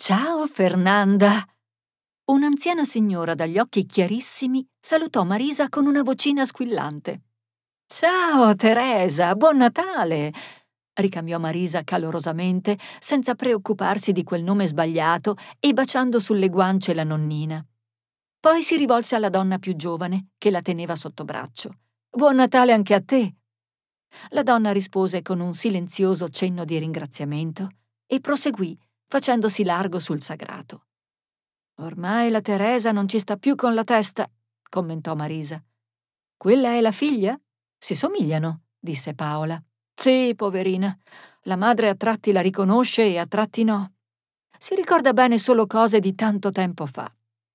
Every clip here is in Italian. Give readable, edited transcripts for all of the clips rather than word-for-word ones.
Ciao, Fernanda! Un'anziana signora dagli occhi chiarissimi salutò Marisa con una vocina squillante. Ciao, Teresa, buon Natale! Ricambiò Marisa calorosamente, senza preoccuparsi di quel nome sbagliato e baciando sulle guance la nonnina. Poi si rivolse alla donna più giovane, che la teneva sotto braccio. Buon Natale anche a te! La donna rispose con un silenzioso cenno di ringraziamento e proseguì, facendosi largo sul sagrato. Ormai la Teresa non ci sta più con la testa, commentò Marisa. Quella è la figlia? Si somigliano, disse Paola. Sì, poverina. La madre a tratti la riconosce e a tratti no. Si ricorda bene solo cose di tanto tempo fa.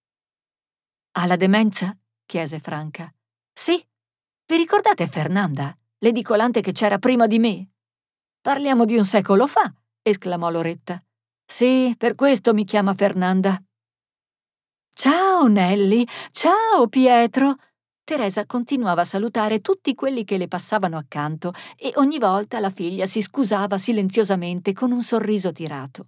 Ha la demenza? Chiese Franca. Sì. Vi ricordate Fernanda, l'edicolante che c'era prima di me? Parliamo di un secolo fa, esclamò Loretta. Sì, per questo mi chiama Fernanda. Ciao Nelly, ciao Pietro. Teresa continuava a salutare tutti quelli che le passavano accanto e ogni volta la figlia si scusava silenziosamente con un sorriso tirato.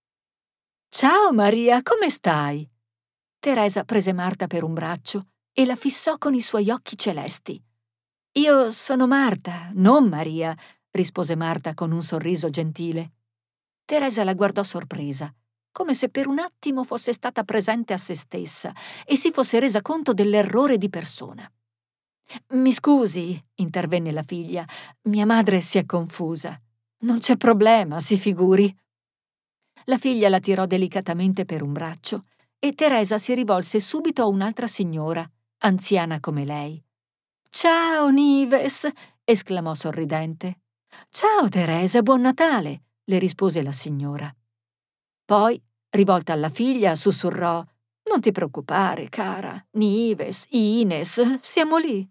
Ciao Maria, come stai? Teresa prese Marta per un braccio e la fissò con i suoi occhi celesti. Io sono Marta, non Maria, rispose Marta con un sorriso gentile. Teresa la guardò sorpresa, come se per un attimo fosse stata presente a se stessa e si fosse resa conto dell'errore di persona. Mi scusi, intervenne la figlia, mia madre si è confusa. Non c'è problema, si figuri. La figlia la tirò delicatamente per un braccio e Teresa si rivolse subito a un'altra signora, anziana come lei. Ciao, Nives! Esclamò sorridente. Ciao, Teresa, buon Natale! Le rispose la signora. Poi, rivolta alla figlia, sussurrò: Non ti preoccupare, cara, Nives, Ines, siamo lì.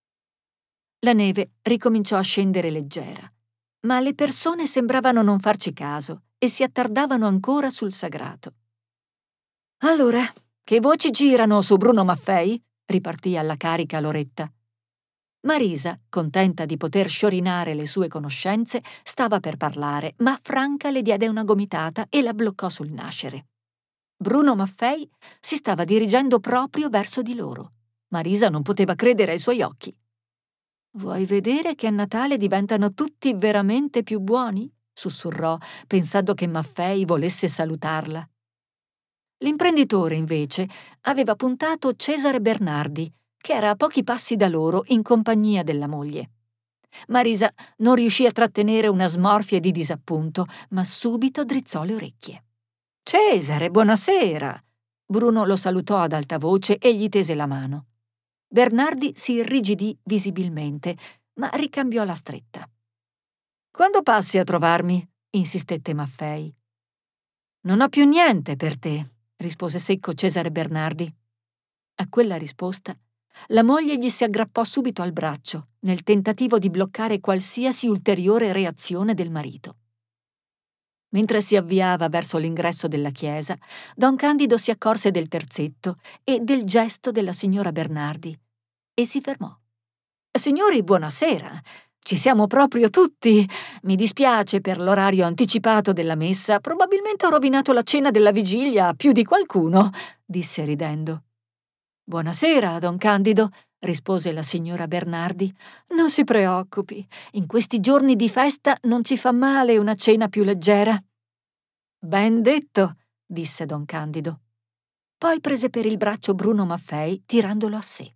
La neve ricominciò a scendere leggera, ma le persone sembravano non farci caso e si attardavano ancora sul sagrato. Allora, che voci girano su Bruno Maffei? Ripartì alla carica Loretta. Marisa, contenta di poter sciorinare le sue conoscenze, stava per parlare, ma Franca le diede una gomitata e la bloccò sul nascere. Bruno Maffei si stava dirigendo proprio verso di loro. Marisa non poteva credere ai suoi occhi. «Vuoi vedere che a Natale diventano tutti veramente più buoni?» sussurrò, pensando che Maffei volesse salutarla. L'imprenditore, invece, aveva puntato Cesare Bernardi, che era a pochi passi da loro in compagnia della moglie. Marisa non riuscì a trattenere una smorfia di disappunto, ma subito drizzò le orecchie. «Cesare, buonasera!» Bruno lo salutò ad alta voce e gli tese la mano. Bernardi si irrigidì visibilmente, ma ricambiò la stretta. «Quando passi a trovarmi?» insistette Maffei. «Non ho più niente per te», rispose secco Cesare Bernardi. A quella risposta, la moglie gli si aggrappò subito al braccio, nel tentativo di bloccare qualsiasi ulteriore reazione del marito. Mentre si avviava verso l'ingresso della chiesa, don Candido si accorse del terzetto e del gesto della signora Bernardi e si fermò. «Signori, buonasera! Ci siamo proprio tutti! Mi dispiace per l'orario anticipato della messa, probabilmente ho rovinato la cena della vigilia a più di qualcuno», disse ridendo. «Buonasera, don Candido», rispose la signora Bernardi. «Non si preoccupi, in questi giorni di festa non ci fa male una cena più leggera». «Ben detto», disse don Candido. Poi prese per il braccio Bruno Maffei, tirandolo a sé.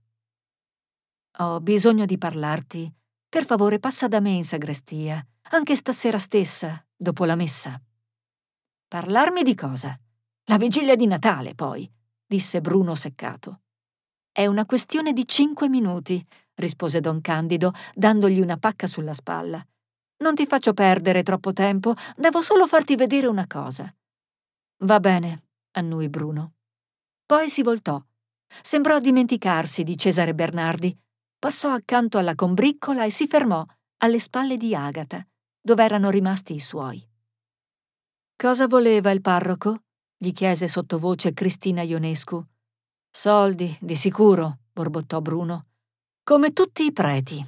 «Ho bisogno di parlarti. Per favore, passa da me in sagrestia, anche stasera stessa, dopo la messa». «Parlarmi di cosa? La vigilia di Natale, poi», disse Bruno seccato. «È una questione di 5 minuti», rispose don Candido, dandogli una pacca sulla spalla. «Non ti faccio perdere troppo tempo, devo solo farti vedere una cosa». «Va bene», annui Bruno. Poi si voltò. Sembrò dimenticarsi di Cesare Bernardi. Passò accanto alla combriccola e si fermò alle spalle di Agata, dove erano rimasti i suoi. «Cosa voleva il parroco?» gli chiese sottovoce Cristina Ionescu. «Soldi, di sicuro», borbottò Bruno. «Come tutti i preti».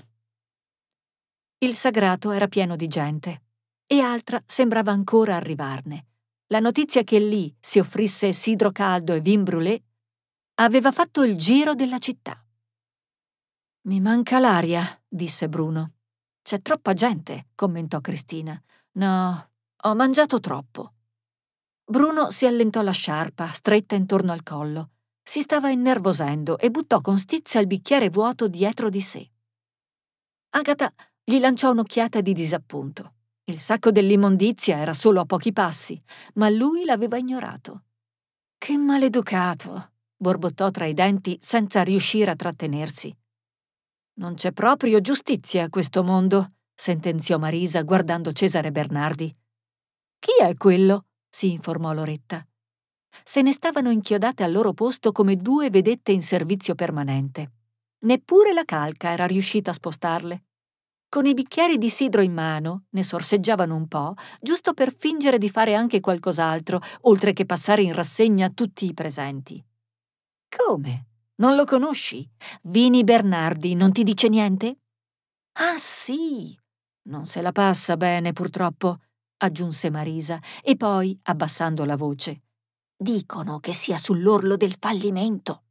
Il sagrato era pieno di gente e altra sembrava ancora arrivarne. La notizia che lì si offrisse sidro caldo e vin brûlé aveva fatto il giro della città. «Mi manca l'aria», disse Bruno. «C'è troppa gente», commentò Cristina. «No, ho mangiato troppo». Bruno si allentò la sciarpa, stretta intorno al collo. Si stava innervosendo e buttò con stizza il bicchiere vuoto dietro di sé. Agatha gli lanciò un'occhiata di disappunto. Il sacco dell'immondizia era solo a pochi passi, ma lui l'aveva ignorato. «Che maleducato!» borbottò tra i denti senza riuscire a trattenersi. «Non c'è proprio giustizia a questo mondo», sentenziò Marisa guardando Cesare Bernardi. «Chi è quello?» si informò Loretta. Se ne stavano inchiodate al loro posto come due vedette in servizio permanente. Neppure la calca era riuscita a spostarle. Con i bicchieri di sidro in mano ne sorseggiavano un po', giusto per fingere di fare anche qualcos'altro, oltre che passare in rassegna tutti i presenti. «Come? Non lo conosci? Vini Bernardi non ti dice niente?» «Ah, sì! Non se la passa bene, purtroppo», aggiunse Marisa, e poi, abbassando la voce, «dicono che sia sull'orlo del fallimento».